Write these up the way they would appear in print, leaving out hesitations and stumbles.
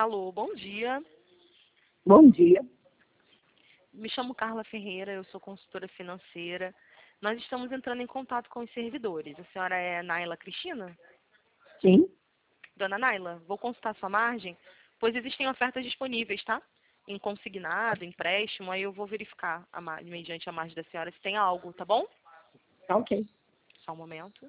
Alô, bom dia. Bom dia. Me chamo Carla Ferreira, eu sou consultora financeira. Nós estamos entrando em contato com os servidores. A senhora é Naila Cristina? Sim. Dona Naila, vou consultar sua margem, pois existem ofertas disponíveis, tá? Em consignado, empréstimo, aí eu vou verificar, mediante a margem da senhora, se tem algo, tá bom? Tá ok. Só um momento.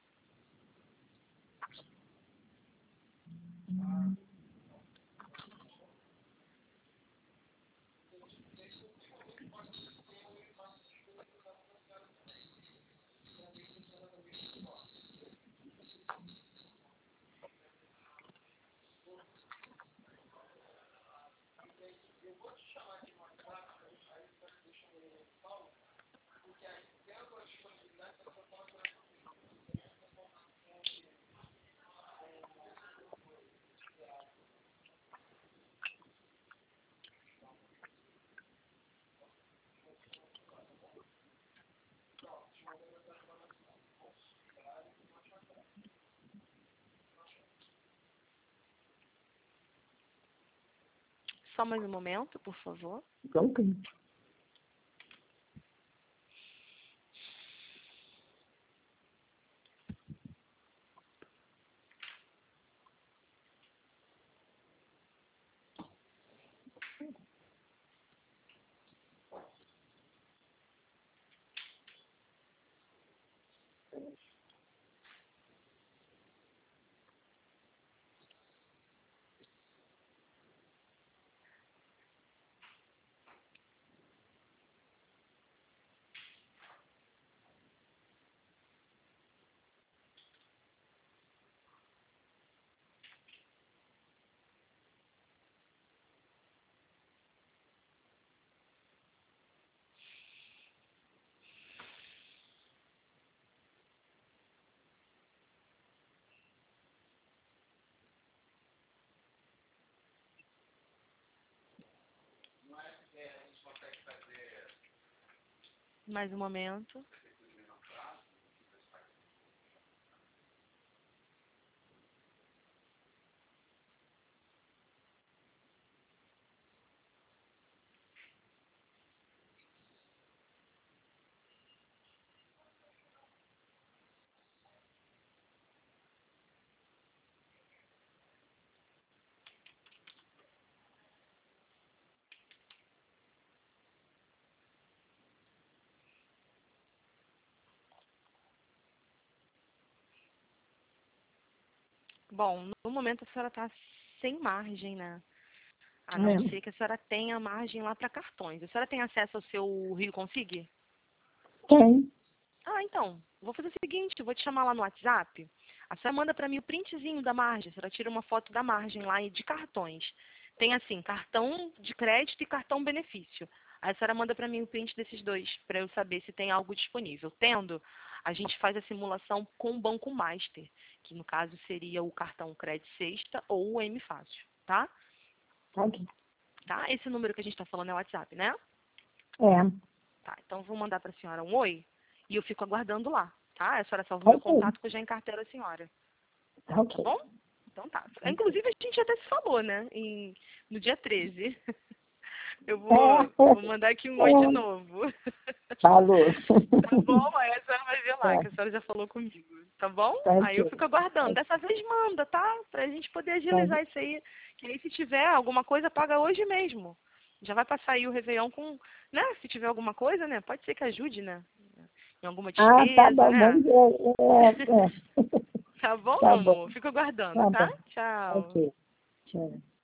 Só mais um momento, por favor. Tá ok. Mais um momento. Bom, no momento a senhora está sem margem, né? A não ser que a senhora tenha margem lá para cartões. A senhora tem acesso ao seu Rio Consig? Tem. Ah, então, vou fazer o seguinte, vou te chamar lá no WhatsApp. A senhora manda para mim o printzinho da margem. A senhora tira uma foto da margem lá e de cartões. Tem assim, cartão de crédito e cartão benefício. Aí a senhora manda para mim o print desses dois, para eu saber se tem algo disponível. Tendo, a gente faz a simulação com o Banco Master, que no caso seria o cartão Crédito Sexta ou o M Fácil, tá? Tá ok. Tá? Esse número que a gente está falando é o WhatsApp, né? É. Tá, então eu vou mandar para a senhora um oi e eu fico aguardando lá, tá? A senhora salva o Tá meu ok. contato que eu já encartelo a senhora, Tá tá ok. bom? Então tá. Tá ok. Inclusive a gente até se falou, né? No dia 13. Eu É. vou mandar aqui um oi de novo. Falou. Tá bom? Aí a senhora vai ver lá É. que a senhora já falou comigo, tá bom? Tá Aí eu ok. fico aguardando. Dessa vez manda, tá? Pra gente poder Tá. agilizar isso aí. Que aí se tiver alguma coisa, paga hoje mesmo. Já vai passar aí o Réveillon com, né? Se tiver alguma coisa, né? Pode ser que ajude, né? Em alguma Ah, tá despesa, bom. né? Vamos ver. É. Tá bom, meu Tá bom. amor? Fico aguardando, Tá tá? bom. Tchau. Ok. Tchau.